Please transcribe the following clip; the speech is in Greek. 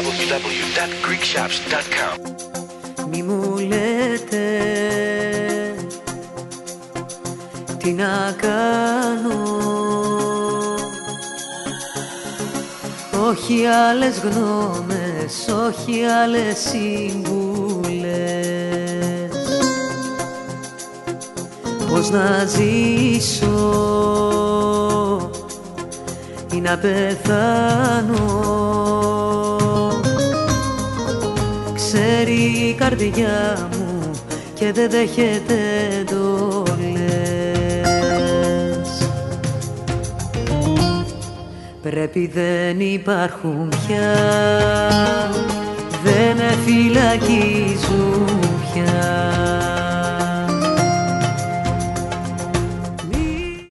www.greekshops.com. Μη μου λέτε τι να κάνω, όχι άλλες γνώμες, όχι άλλες συμβουλές. Πώς να ζήσω ή να πεθάνω, ξέρει η καρδιά μου και δεν δέχεται εντολές. Πρέπει δεν υπάρχουν πια, δεν με φυλακίζουν